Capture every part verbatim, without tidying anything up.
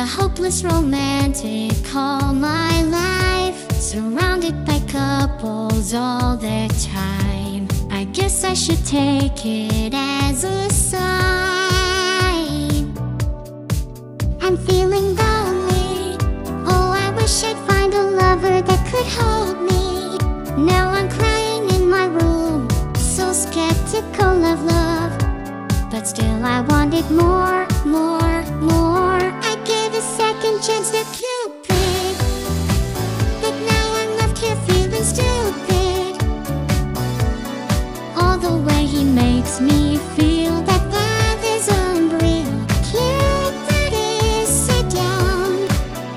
hopeless romantic all my life, surrounded by couples all the time. I guess I should take it as a sign. I'm feeling lonely. Oh, I wish I'd find a lover that could hold me. Now I'm crying in my room, so skeptical of love, but still I wanted more, more, more. I gave a second chance to Cupid, but now I'm left here feeling stupid. All the way he makes me feel that love is unreal. Cupid is sit down.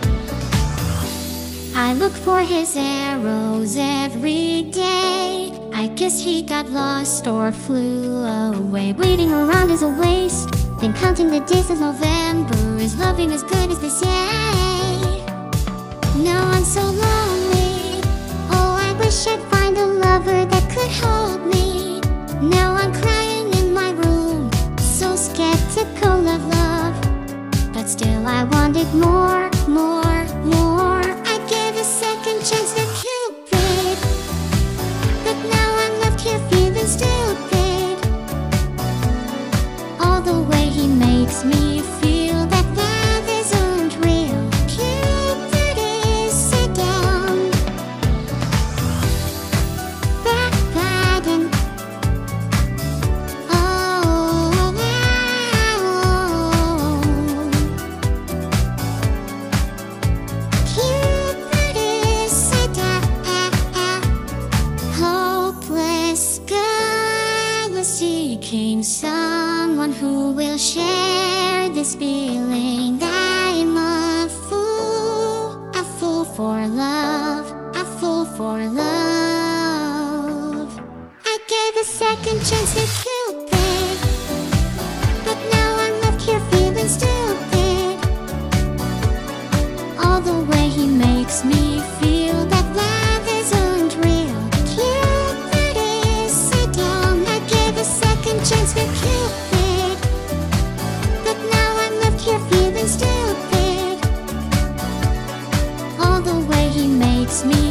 I look for his arrows every day. I guess he got lost or flew away. Waiting around is a waste, then counting the days of November is loving as good as they say. Now I'm so lonely. Oh, I wish I'd find a lover that could hold me. Now I'm crying in my room, so skeptical of love, but still I wanted more, more, more. I gave a second chance to Cupid, but now I'm left here feeling stupid. All the way he makes me feel that love isn't real. Cupid is sit down. Backbiting. Oh, Cupid is sit down. Hopeless girl is seeking someone who will share this feeling. I'm a fool, a fool for love, a fool for love. I gave a second chance to Cupid, but now I'm left here feeling stupid. All the way he makes me feel that love isn't real. Cupid is sit down. I gave a second chance to Cupid, but now I'm left here feeling stupid. All the way he makes me